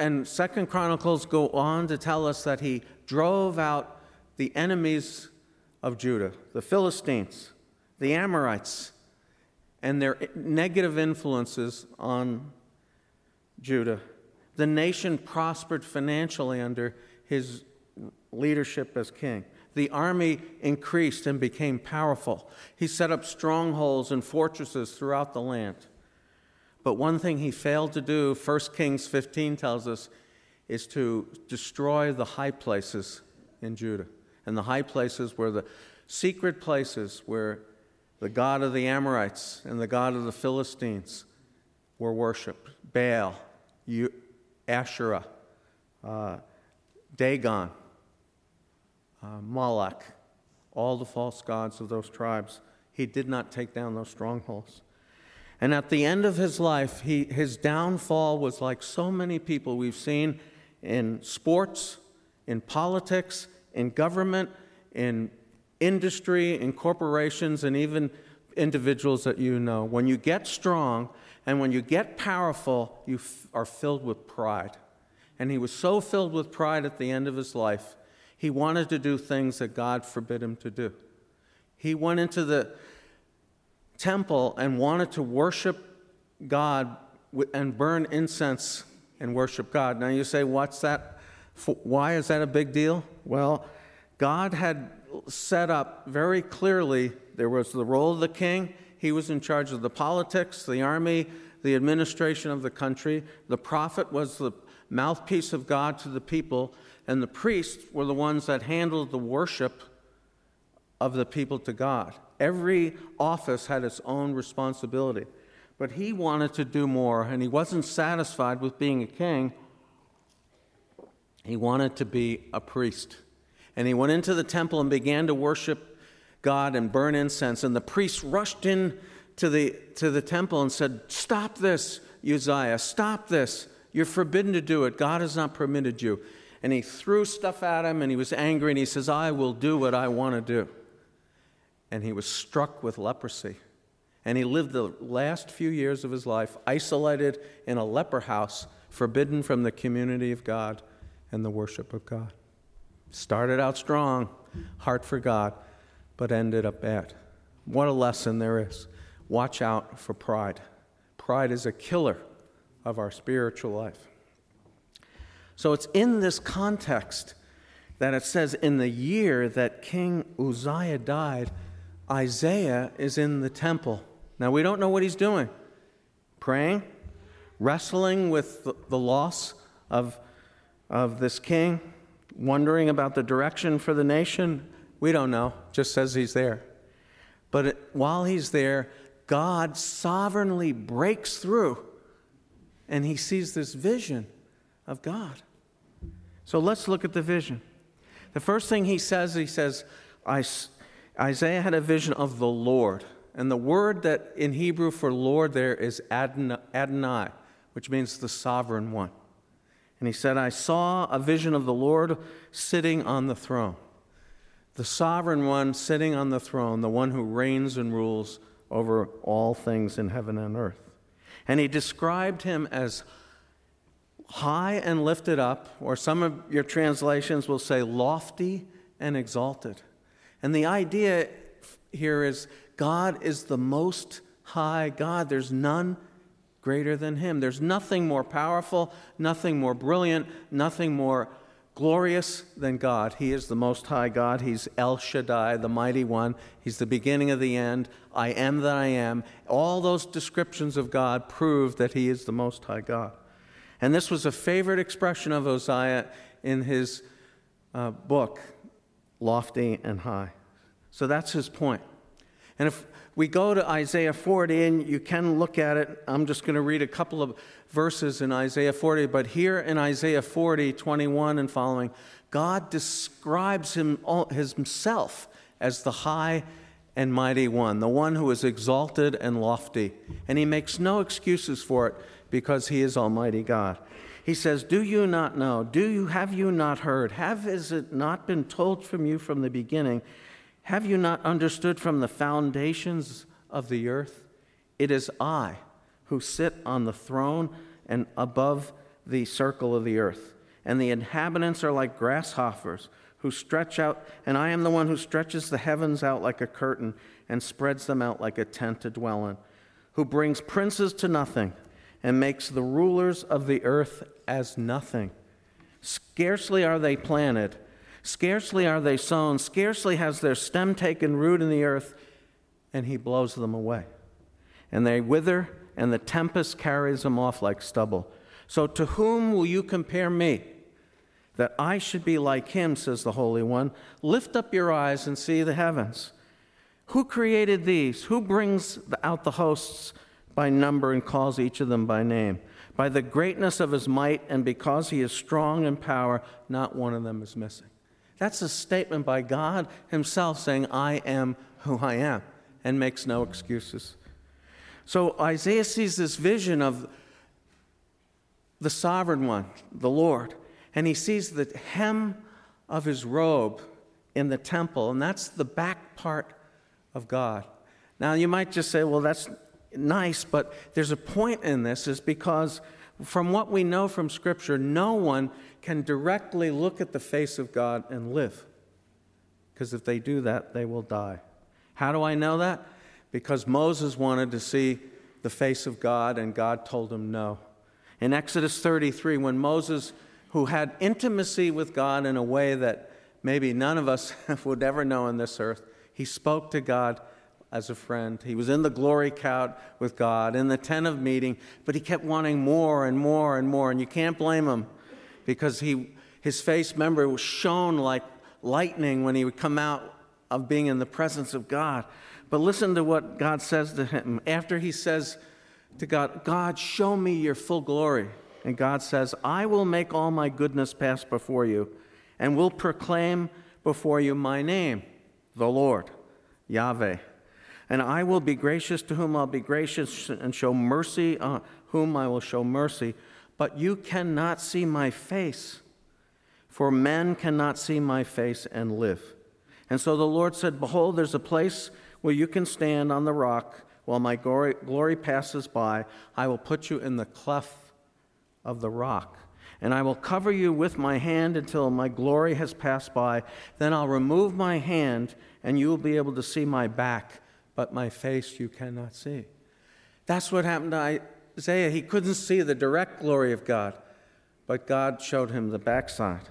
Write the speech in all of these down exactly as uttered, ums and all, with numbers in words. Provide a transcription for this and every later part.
and Second Chronicles go on to tell us that he drove out the enemies of Judah, the Philistines, the Amorites, and their negative influences on Judah. The nation prospered financially under his leadership as king. The army increased and became powerful. He set up strongholds and fortresses throughout the land. But one thing he failed to do, First Kings fifteen tells us, is to destroy the high places in Judah. And the high places were the secret places where the god of the Amorites and the god of the Philistines were worshipped. Baal, Asherah, uh, Dagon, uh, Moloch, all the false gods of those tribes. He did not take down those strongholds. And at the end of his life, he, his downfall was like so many people we've seen in sports, in politics, in government, in industry, in corporations, and even individuals that you know. When you get strong and when you get powerful, you f- are filled with pride. And he was so filled with pride at the end of his life, he wanted to do things that God forbid him to do. He went into the temple and wanted to worship God and burn incense and worship God. Now you say, what's that? Why is that a big deal? Well, God had set up very clearly, there was the role of the king. He was in charge of the politics, the army, the administration of the country. The prophet was the mouthpiece of God to the people, and the priests were the ones that handled the worship of the people to God. Every office had its own responsibility. But he wanted to do more, and he wasn't satisfied with being a king. He wanted to be a priest. And he went into the temple and began to worship God and burn incense. And the priests rushed in to the, to the temple and said, "Stop this, Uzziah, stop this. You're forbidden to do it. God has not permitted you." And he threw stuff at him, and he was angry, and he says, "I will do what I want to do." And he was struck with leprosy. And he lived the last few years of his life isolated in a leper house, forbidden from the community of God and the worship of God. Started out strong, heart for God, but ended up bad. What a lesson there is. Watch out for pride. Pride is a killer of our spiritual life. So it's in this context that it says in the year that King Uzziah died, Isaiah is in the temple. Now, we don't know what he's doing. Praying, wrestling with the, the loss of, of this king, wondering about the direction for the nation. We don't know. Just says he's there. But it, while he's there, God sovereignly breaks through, and he sees this vision of God. So let's look at the vision. The first thing he says, he says, I... Isaiah had a vision of the Lord. And the word that in Hebrew for Lord there is Adonai, which means the sovereign one. And he said, I saw a vision of the Lord sitting on the throne. The sovereign one sitting on the throne, the one who reigns and rules over all things in heaven and earth. And he described him as high and lifted up, or some of your translations will say lofty and exalted. And the idea here is God is the most high God. There's none greater than him. There's nothing more powerful, nothing more brilliant, nothing more glorious than God. He is the most high God. He's El Shaddai, the mighty one. He's the beginning of the end. I am that I am. All those descriptions of God prove that he is the most high God. And this was a favorite expression of Uzziah in his uh, book, Lofty and High. So that's his point. And if we go to Isaiah forty, and you can look at it, I'm just going to read a couple of verses in Isaiah forty, but here in Isaiah forty, twenty-one and following, God describes him, himself as the high and mighty one, the one who is exalted and lofty. And he makes no excuses for it because he is Almighty God. He says, do you not know? Do you, have you not heard? Have is it not been told from you from the beginning? Have you not understood from the foundations of the earth? It is I who sit on the throne, and above the circle of the earth. And the inhabitants are like grasshoppers who stretch out, and I am the one who stretches the heavens out like a curtain and spreads them out like a tent to dwell in, who brings princes to nothing and makes the rulers of the earth as nothing. Scarcely are they planted, scarcely are they sown, scarcely has their stem taken root in the earth, and he blows them away. And they wither, and the tempest carries them off like stubble. So to whom will you compare me, that I should be like him, says the Holy One? Lift up your eyes and see the heavens. Who created these? Who brings out the hosts by number and calls each of them by name? By the greatness of his might, and because he is strong in power, not one of them is missing. That's a statement by God himself saying, I am who I am, and makes no excuses. So Isaiah sees this vision of the sovereign one, the Lord, and he sees the hem of his robe in the temple, and that's the back part of God. Now, you might just say, well, that's nice, but there's a point in this, is because from what we know from Scripture, no one can directly look at the face of God and live, because if they do that, they will die. How do I know that? Because Moses wanted to see the face of God, and God told him no. In Exodus thirty-three, when Moses, who had intimacy with God in a way that maybe none of us would ever know on this earth, he spoke to God as a friend. He was in the glory cloud with God, in the tent of meeting, but he kept wanting more and more and more, and you can't blame him, because he, his face, remember, was shone like lightning when he would come out of being in the presence of God. But listen to what God says to him. After he says to God, God, show me your full glory. And God says, I will make all my goodness pass before you, and will proclaim before you my name, the Lord, Yahweh. And I will be gracious to whom I'll be gracious, and show mercy on whom I will show mercy. But you cannot see my face, for men cannot see my face and live. And so the Lord said, behold, there's a place where you can stand on the rock while my glory, glory passes by. I will put you in the cleft of the rock, and I will cover you with my hand until my glory has passed by. Then I'll remove my hand, and you will be able to see my back, but my face you cannot see. That's what happened to Isaiah. He couldn't see the direct glory of God, but God showed him the backside.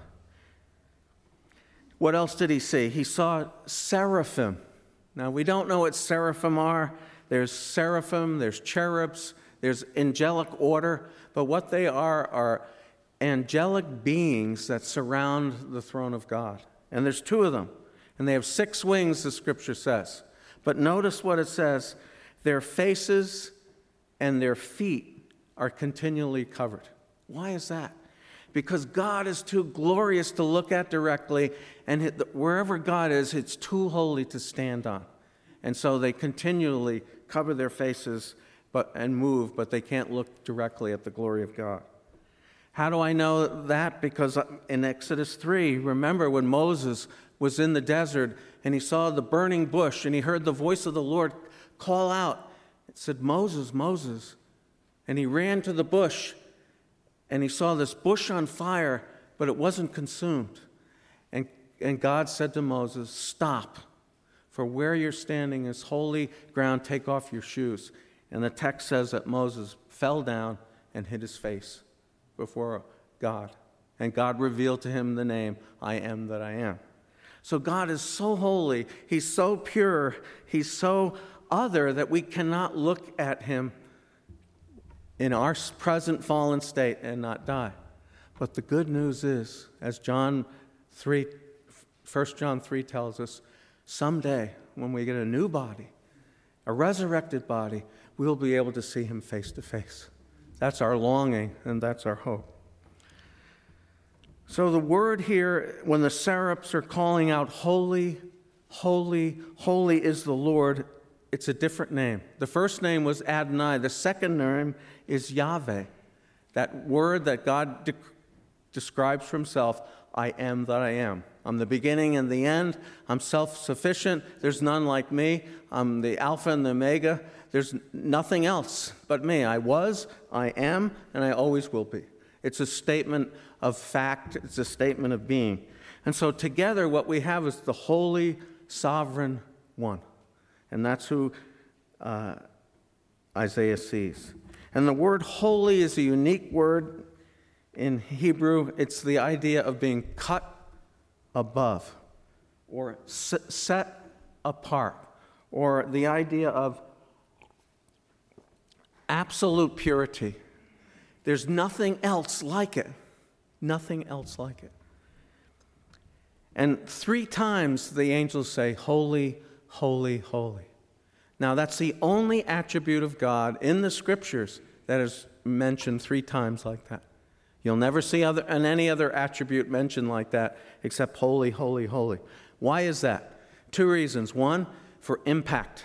What else did he see? He saw seraphim. Now, we don't know what seraphim are. There's seraphim, there's cherubs, there's angelic order, but what they are are angelic beings that surround the throne of God. And there's two of them, and they have six wings, the Scripture says. But notice what it says, their faces and their feet are continually covered. Why is that? Because God is too glorious to look at directly, and wherever God is, it's too holy to stand on. And so they continually cover their faces but and move, but they can't look directly at the glory of God. How do I know that? Because in Exodus three, remember when Moses was in the desert and he saw the burning bush and he heard the voice of the Lord call out. It said, Moses, Moses. And he ran to the bush, and he saw this bush on fire, but it wasn't consumed. And, and God said to Moses, stop, for where you're standing is holy ground. Take off your shoes. And the text says that Moses fell down and hid his face before God. And God revealed to him the name, I am that I am. So God is so holy, he's so pure, he's so other that we cannot look at him in our present fallen state and not die. But the good news is, as John three, First John three tells us, someday when we get a new body, a resurrected body, we'll be able to see him face to face. That's our longing, and that's our hope. So the word here, when the seraphs are calling out, holy, holy, holy is the Lord, it's a different name. The first name was Adonai. The second name is Yahweh. That word that God de- describes for himself, I am that I am. I'm the beginning and the end. I'm self-sufficient. There's none like me. I'm the Alpha and the Omega. There's nothing else but me. I was, I am, and I always will be. It's a statement of fact. It's a statement of being. And so together what we have is the Holy Sovereign One. And that's who uh, Isaiah sees. And the word holy is a unique word in Hebrew. It's the idea of being cut above or set apart, or the idea of absolute purity. There's nothing else like it. Nothing else like it. And three times the angels say, holy, holy, holy. Now that's the only attribute of God in the scriptures that is mentioned three times like that. You'll never see other, and any other attribute mentioned like that except holy, holy, holy. Why is that? Two reasons. One, for impact.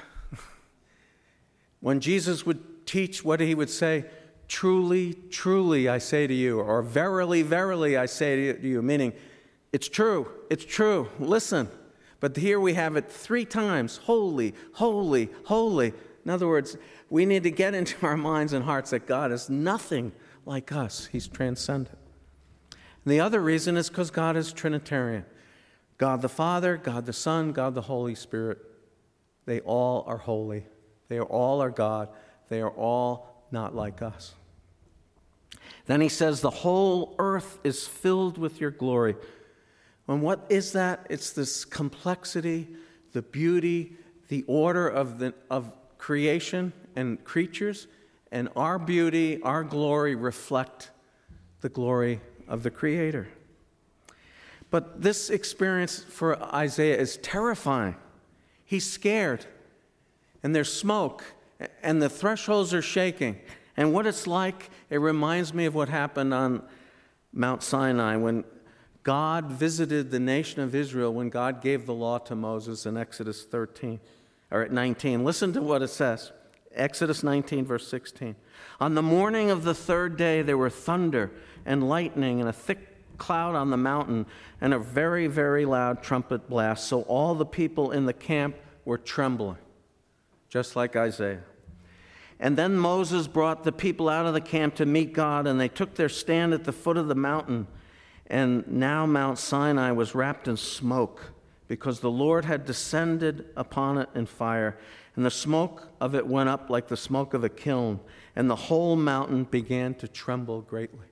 When Jesus would teach, what he would say, truly, truly I say to you, or verily, verily I say to you, meaning it's true, it's true, listen. But here we have it three times, holy, holy, holy. In other words, we need to get into our minds and hearts that God is nothing like us. He's transcendent. And the other reason is because God is Trinitarian. God the Father, God the Son, God the Holy Spirit. They all are holy. They are all are God. They are all not like us. Then he says, the whole earth is filled with your glory. And what is that? It's this complexity, the beauty, the order of the of creation and creatures, and our beauty, our glory reflect the glory of the Creator. But this experience for Isaiah is terrifying. He's scared, and there's smoke, and the thresholds are shaking. And what it's like, it reminds me of what happened on Mount Sinai when God visited the nation of Israel, when God gave the law to Moses in Exodus thirteen, or at nineteen. Listen to what it says. Exodus nineteen, verse sixteen. On the morning of the third day, there were thunder and lightning and a thick cloud on the mountain and a very, very loud trumpet blast. So all the people in the camp were trembling, just like Isaiah. And then Moses brought the people out of the camp to meet God, and they took their stand at the foot of the mountain. And now Mount Sinai was wrapped in smoke, because the Lord had descended upon it in fire. And the smoke of it went up like the smoke of a kiln, and the whole mountain began to tremble greatly.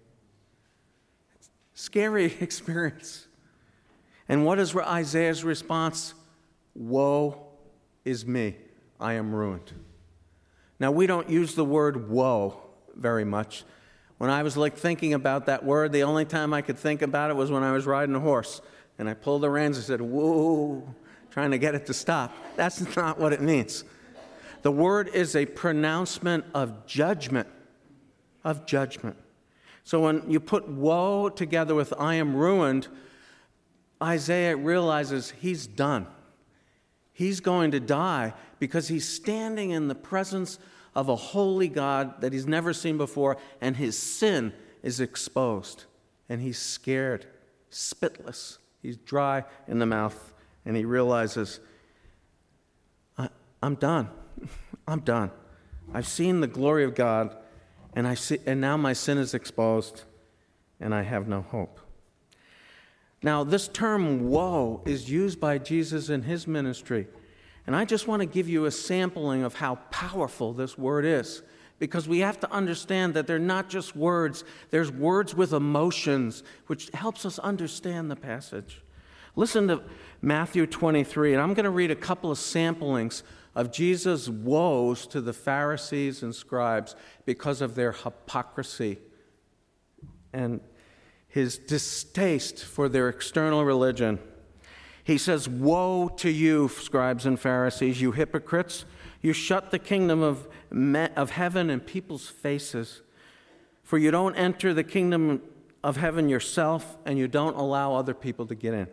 Scary experience. And what is Isaiah's response? Woe is me, I am ruined. Now, we don't use the word woe very much. When I was like thinking about that word, the only time I could think about it was when I was riding a horse. And I pulled the reins and said, whoa, trying to get it to stop. That's not what it means. The word is a pronouncement of judgment, of judgment. So when you put woe together with I am ruined, Isaiah realizes he's done. He's going to die because he's standing in the presence of a holy God that he's never seen before, and his sin is exposed. And he's scared, spitless. He's dry in the mouth, and he realizes, I, I'm done. I'm done. I've seen the glory of God, and I see, and now my sin is exposed, and I have no hope. Now, this term woe is used by Jesus in his ministry. And I just want to give you a sampling of how powerful this word is, because we have to understand that they're not just words. There's words with emotions, which helps us understand the passage. Listen to Matthew twenty-three, and I'm going to read a couple of samplings of Jesus' woes to the Pharisees and scribes because of their hypocrisy and his distaste for their external religion. He says, woe to you, scribes and Pharisees, you hypocrites. You shut the kingdom of, me- of heaven in people's faces. For you don't enter the kingdom of heaven yourself, and you don't allow other people to get in.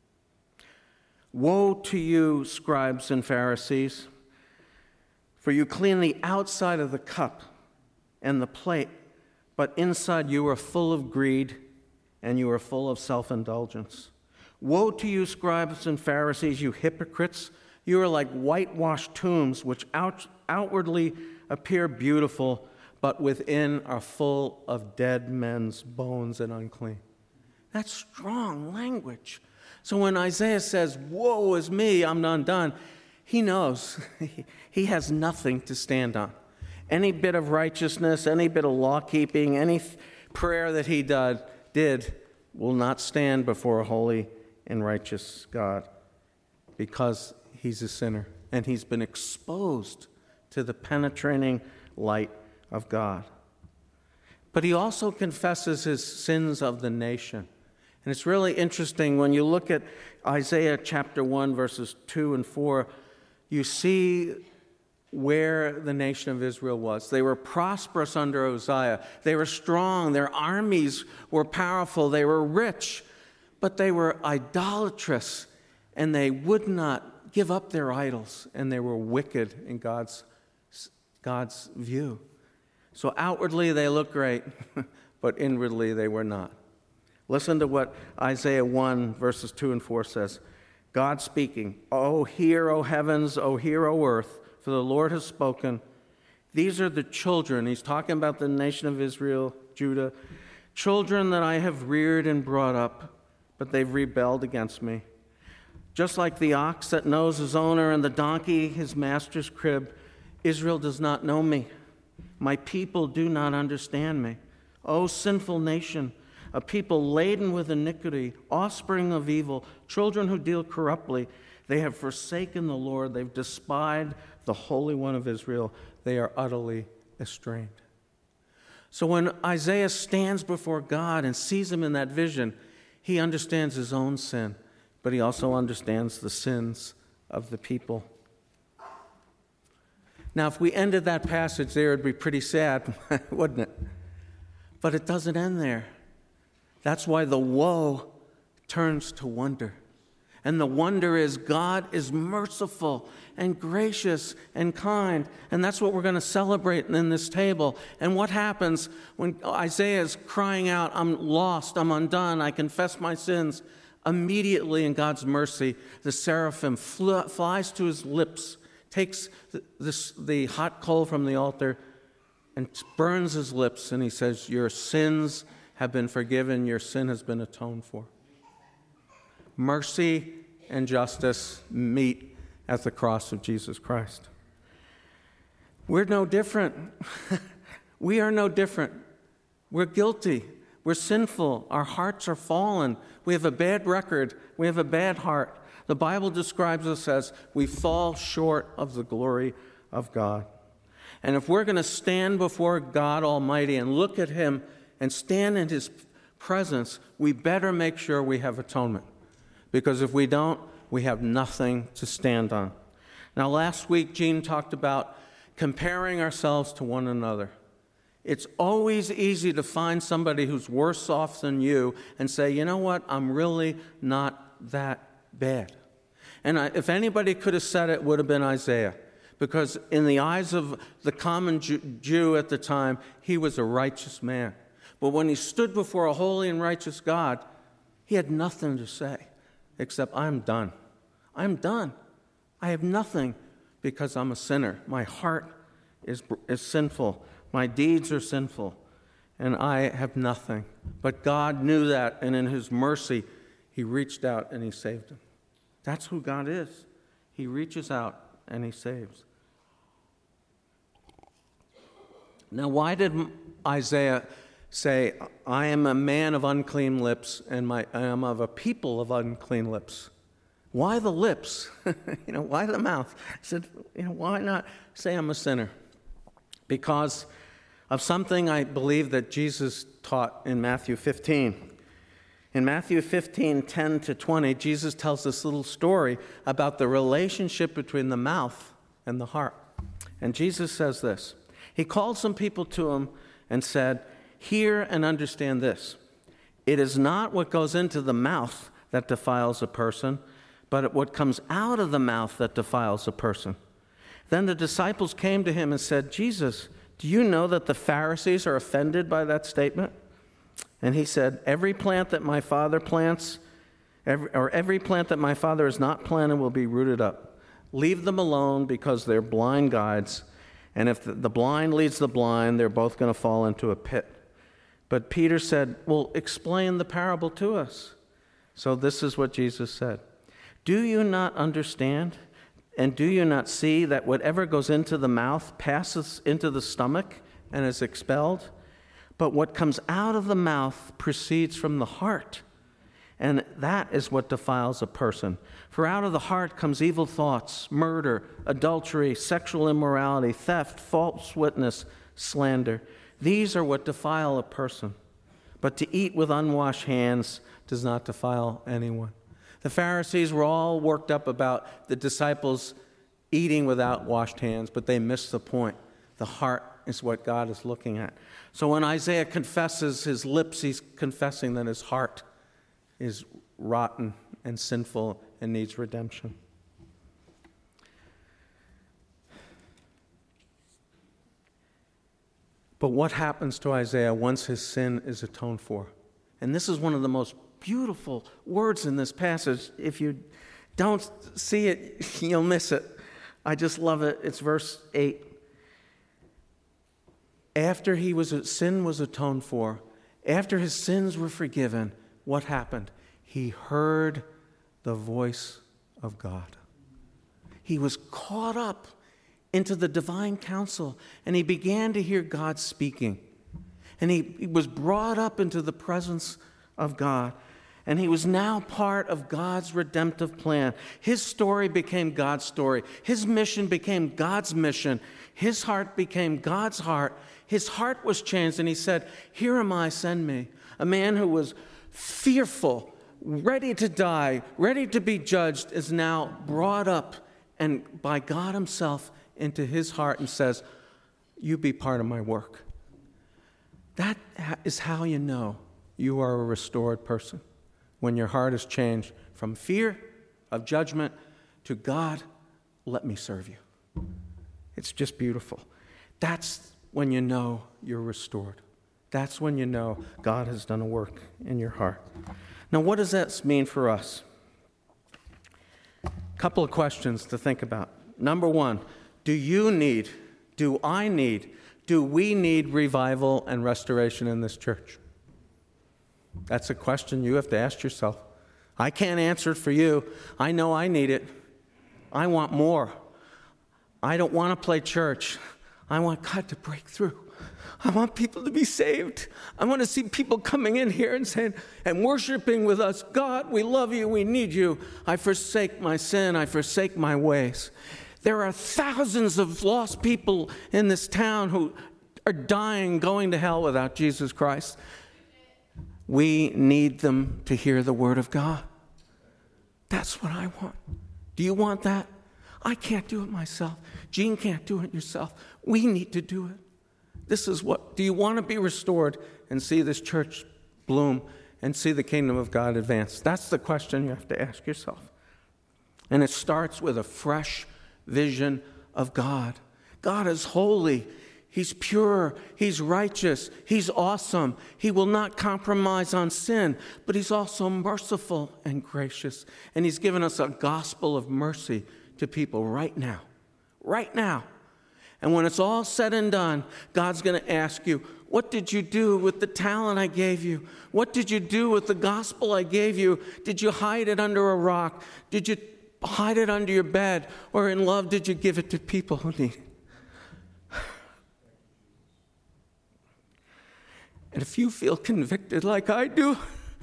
Woe to you, scribes and Pharisees, for you clean the outside of the cup and the plate, but inside you are full of greed and you are full of self-indulgence. Woe to you, scribes and Pharisees, you hypocrites! You are like whitewashed tombs, which out, outwardly appear beautiful, but within are full of dead men's bones and unclean. That's strong language. So when Isaiah says, woe is me, I'm undone, he knows he has nothing to stand on. Any bit of righteousness, any bit of law keeping, any th- prayer that he did, did will not stand before a holy and righteous God, because he's a sinner and he's been exposed to the penetrating light of God. But he also confesses his sins of the nation. And it's really interesting when you look at Isaiah chapter one, verses two and four, you see where the nation of Israel was. They were prosperous under Uzziah. They were strong. Their armies were powerful. They were rich, but they were idolatrous, and they would not give up their idols, and they were wicked in God's, God's view. So outwardly they looked great, but inwardly they were not. Listen to what Isaiah one, verses two and four says. God speaking, "O hear, O heavens, O hear, O earth, for the Lord has spoken. These are the children," he's talking about the nation of Israel, Judah, "children that I have reared and brought up, but they've rebelled against me. Just like the ox that knows his owner and the donkey his master's crib, Israel does not know me. My people do not understand me. O sinful nation, a people laden with iniquity, offspring of evil, children who deal corruptly. They have forsaken the Lord. They've despised the Holy One of Israel. They are utterly estranged." So when Isaiah stands before God and sees him in that vision, he understands his own sin, but he also understands the sins of the people. Now, if we ended that passage there, it'd be pretty sad, wouldn't it? But it doesn't end there. That's why the woe turns to wonder. And the wonder is God is merciful and gracious and kind. And that's what we're going to celebrate in this table. And what happens when Isaiah is crying out, "I'm lost, I'm undone, I confess my sins"? Immediately in God's mercy, the seraphim fl- flies to his lips, takes the, the, the hot coal from the altar and burns his lips. And he says, "Your sins have been forgiven, your sin has been atoned for." Mercy and justice meet at the cross of Jesus Christ. We're no different. We are no different. We're guilty. We're sinful. Our hearts are fallen. We have a bad record. We have a bad heart. The Bible describes us as we fall short of the glory of God. And if we're going to stand before God Almighty and look at him and stand in his presence, we better make sure we have atonement. Because if we don't, we have nothing to stand on. Now, last week, Gene talked about comparing ourselves to one another. It's always easy to find somebody who's worse off than you and say, "You know what, I'm really not that bad." And I, if anybody could have said it, it would have been Isaiah. Because in the eyes of the common Jew, Jew at the time, he was a righteous man. But when he stood before a holy and righteous God, he had nothing to say except, "I'm done. I'm done. I have nothing because I'm a sinner. My heart is, is sinful. My deeds are sinful, and I have nothing." But God knew that, and in his mercy, he reached out and he saved him. That's who God is. He reaches out and he saves. Now, why did Isaiah say, "I am a man of unclean lips, and my, I am of a people of unclean lips"? Why the lips? you know, why the mouth? I said, you know, why not say I'm a sinner? Because of something I believe that Jesus taught in Matthew fifteen. In Matthew fifteen, ten to twenty, Jesus tells this little story about the relationship between the mouth and the heart. And Jesus says this. He called some people to him and said, "Hear and understand this. It is not what goes into the mouth that defiles a person, but what comes out of the mouth that defiles a person." Then the disciples came to him and said, "Jesus, do you know that the Pharisees are offended by that statement?" And he said, "Every plant that my Father plants, every, or every plant that my Father has not planted will be rooted up. Leave them alone because they're blind guides, And if the blind leads the blind, they're both going to fall into a pit. But Peter said, well, explain the parable to us. So this is what Jesus said. Do you not understand? And do you not see that whatever goes into the mouth passes into the stomach and is expelled? But what comes out of the mouth proceeds from the heart. And that is what defiles a person. For out of the heart comes evil thoughts, murder, adultery, sexual immorality, theft, false witness, slander. These are what defile a person. But to eat with unwashed hands does not defile anyone. The Pharisees were all worked up about the disciples eating without washed hands, but they missed the point. The heart is what God is looking at. So when Isaiah confesses his lips, he's confessing that his heart is rotten and sinful and needs redemption. But what happens to Isaiah once his sin is atoned for? And this is one of the most beautiful words in this passage. If you don't see it, you'll miss it. I just love it. It's verse eight. After he was sin was atoned for, after his sins were forgiven, what happened? He heard the voice of God. He was caught up into the divine counsel, and he began to hear God speaking. And he, he was brought up into the presence of God. And he was now part of God's redemptive plan. His story became God's story. His mission became God's mission. His heart became God's heart. His heart was changed, and he said, "Here am I, send me." A man who was fearful, ready to die, ready to be judged, is now brought up and by God himself into his heart and says, "You be part of my work." That is how you know you are a restored person. When your heart is changed from fear of judgment to God, let me serve you. It's just beautiful. That's when you know you're restored. That's when you know God has done a work in your heart. Now, what does that mean for us? A couple of questions to think about. Number one, do you need, do I need, do we need revival and restoration in this church? That's a question you have to ask yourself. I can't answer it for you. I know I need it. I want more. I don't want to play church. I want God to break through. I want people to be saved. I want to see people coming in here and saying, and worshiping with us, "God, we love you, we need you. I forsake my sin, I forsake my ways." There are thousands of lost people in this town who are dying, going to hell without Jesus Christ. We need them to hear the word of God. That's what I want. Do you want that? I can't do it myself. Gene can't do it yourself. We need to do it. This is what, do you want to be restored and see this church bloom and see the kingdom of God advance? That's the question you have to ask yourself. And it starts with a fresh vision of God. God is holy. He's pure. He's righteous. He's awesome. He will not compromise on sin, but he's also merciful and gracious. And he's given us a gospel of mercy to people right now. Right now. And when it's all said and done, God's going to ask you, what did you do with the talent I gave you? What did you do with the gospel I gave you? Did you hide it under a rock? Did you hide it under your bed? Or in love, did you give it to people who need it? And if you feel convicted like I do,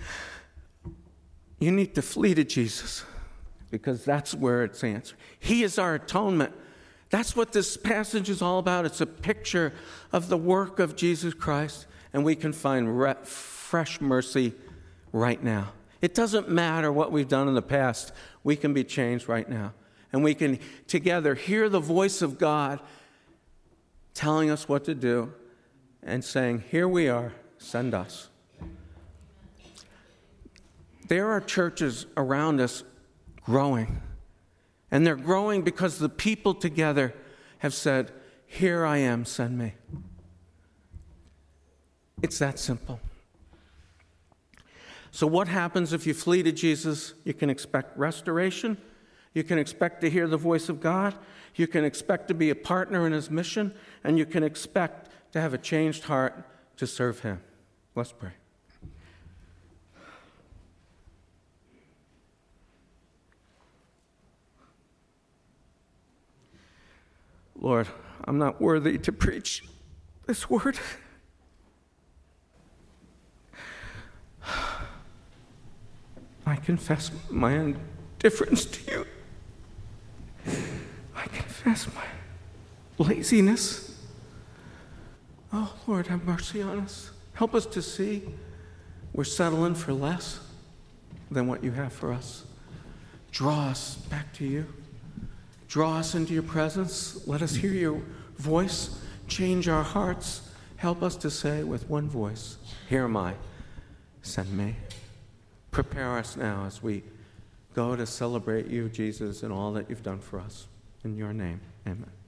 you need to flee to Jesus, because that's where it's answered. He is our atonement. That's what this passage is all about. It's a picture of the work of Jesus Christ, and we can find re- fresh mercy right now. It doesn't matter what we've done in the past. We can be changed right now. And we can together hear the voice of God telling us what to do and saying, "Here we are, send us." There are churches around us growing. And they're growing because the people together have said, "Here I am, send me." It's that simple. So what happens if you flee to Jesus? You can expect restoration. You can expect to hear the voice of God. You can expect to be a partner in his mission. And you can expect to have a changed heart to serve him. Let's pray. Lord, I'm not worthy to preach this word. I confess my indifference to you. I confess my laziness. Oh, Lord, have mercy on us. Help us to see we're settling for less than what you have for us. Draw us back to you. Draw us into your presence. Let us hear your voice. Change our hearts. Help us to say with one voice, here am I, send me. Prepare us now as we go to celebrate you, Jesus, and all that you've done for us. In your name, amen.